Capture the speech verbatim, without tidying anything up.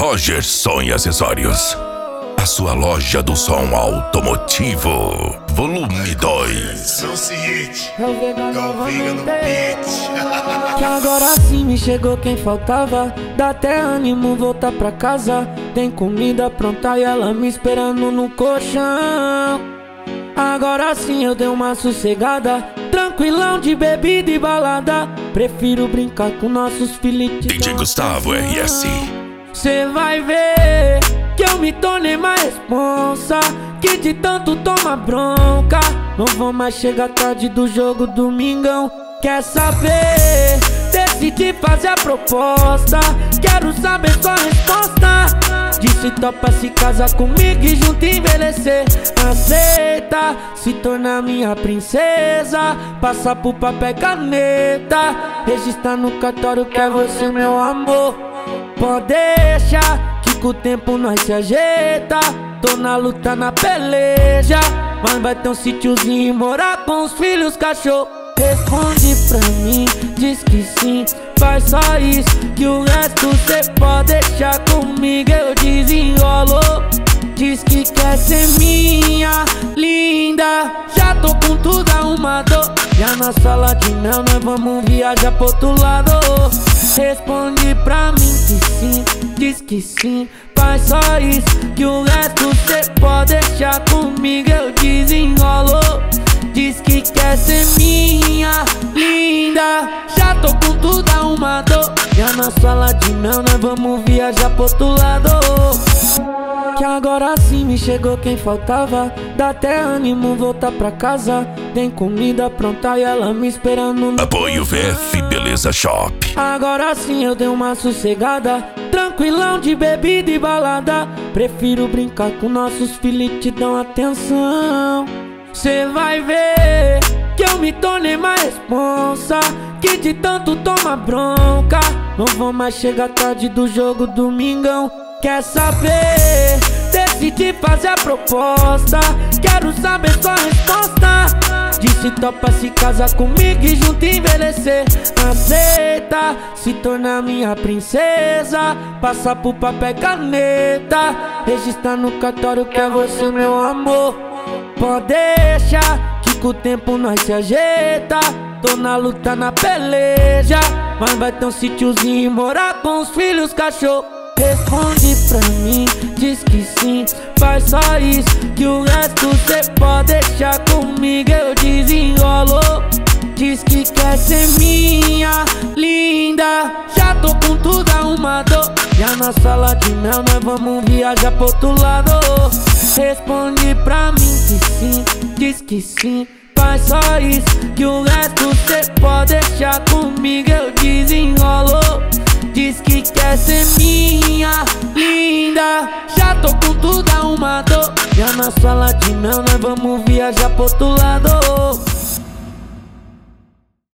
Roger Som e Acessórios. A sua loja do som automotivo. Volume dois. É o Vega novamente. Que agora sim me chegou quem faltava. Dá até ânimo voltar pra casa. Tem comida pronta e ela me esperando no colchão. Agora sim eu dei uma sossegada. Tranquilão de bebida e balada. Prefiro brincar com nossos filhotes. D J Gustavo R S. Cê vai ver que eu me tornei mais responsa, que de tanto toma bronca. Não vou mais chegar tarde do jogo domingão. Quer saber? Decidi fazer a proposta. Quero saber sua resposta. Disse topa se casar comigo e junto envelhecer. Aceita se tornar minha princesa. Passar por papel e caneta. Registrar no cartório que é você meu amor. Pode deixar que com o tempo nós se ajeita. Tô na luta, na peleja, mas vai ter um sítiozinho e morar com os filhos, cachorro. Responde pra mim, diz que sim, faz só isso, que o resto cê pode deixar comigo, eu desenrolo. Diz que quer ser minha linda, já tô com tudo arrumado. Já na sala de mel nós vamos viajar pro outro lado. Responde pra mim que sim, diz que sim, faz só isso, que o resto cê pode deixar comigo, eu desenrolo. Diz que quer ser minha linda, já tô com tudo arrumado. Já na sala de mel nós vamos viajar pro outro lado. Que agora sim me chegou quem faltava. Dá até ânimo voltar pra casa. Tem comida pronta e ela me esperando no... Apoio V F Beleza Shop. Agora sim eu dei uma sossegada. Tranquilão de bebida e balada. Prefiro brincar com nossos filhos e te dão atenção. Cê vai ver que eu me tornei mais responsa, que de tanto toma bronca. Não vou mais chegar tarde do jogo domingão. Quer saber? Decidi fazer a proposta. Quero saber sua resposta. Disse topa se casar comigo e junto envelhecer. Aceita se tornar minha princesa. Passar por papel e caneta. Registrar no cartório que é você meu amor. Pode deixar que com o tempo nós se ajeita. Tô na luta, na peleja, mas vai ter um sítiozinho e morar com os filhos, cachorro. Responde pra mim, diz que sim, faz só isso, que o resto cê pode deixar comigo, eu desenrolo. Diz que quer ser minha linda, já tô com tudo arrumado. Já na sala de mel nós vamos viajar pro outro lado. Responde pra mim que sim, diz que sim, faz só isso, que o resto cê pode deixar comigo, eu desenrolo. Diz que quer ser minha linda, já tô com tudo arrumado. Já na sala de mel nós vamos viajar pro outro lado.